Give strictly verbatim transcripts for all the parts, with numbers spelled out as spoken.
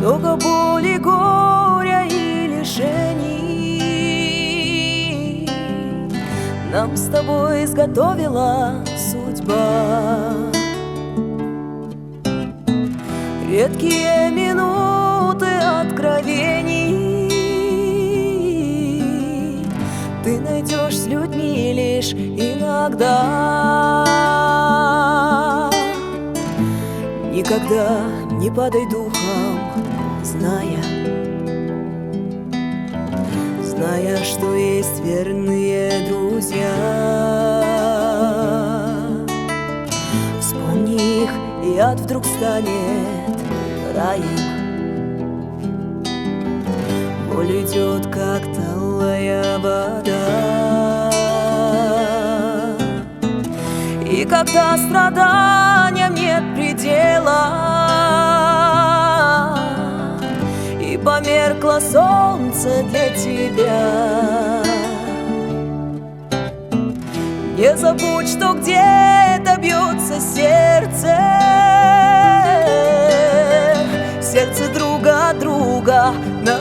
много боли, горя и лишений нам с тобой изготовила судьба. Редкие минуты откровений ты найдешь с людьми лишь иногда. Никогда не падай духом, зная, зная, что есть верные друзья. Вспомни их, и ад вдруг станет раем. Боль идет, как талая вода. И когда страданиям нет предела, и померкло солнце для тебя, не забудь, что где-то бьется сердце, сердце друга от друга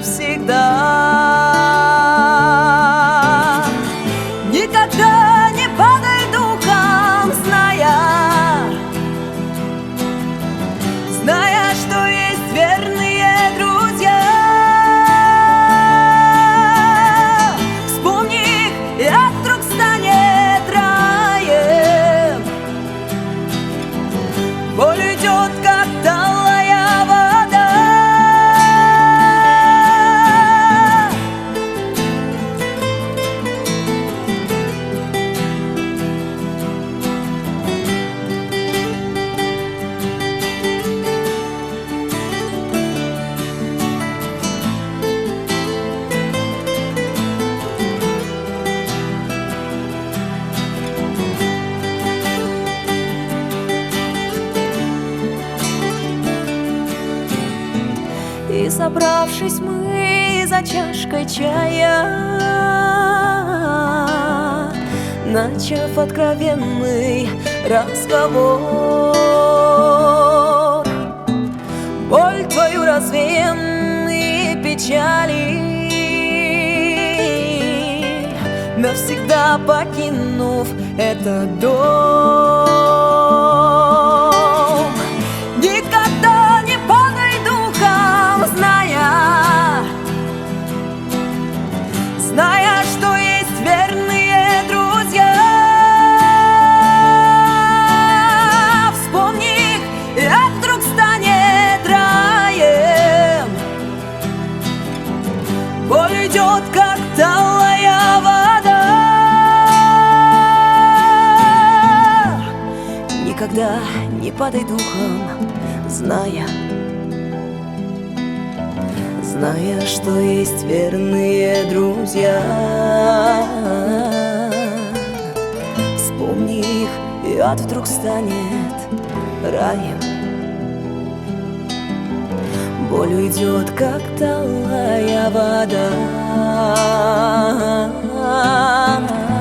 навсегда. Никогда не падай духом, зная, зная, что есть верные друзья. Вспомни их, и ад вдруг станет раем. Боль идет, как талая вода. И собравшись мы за чашкой чая, начав откровенный разговор, боль твою развеем и печали, навсегда покинув этот дом. Никогда не падай духом, зная, зная, что есть верные друзья. Вспомни их, и ад вдруг станет раем. Боль идет, как талая вода. Никогда не падай духом, зная, зная, что есть верные друзья. Вспомни их, и ад вдруг станет раем. Боль уйдет, как талая вода.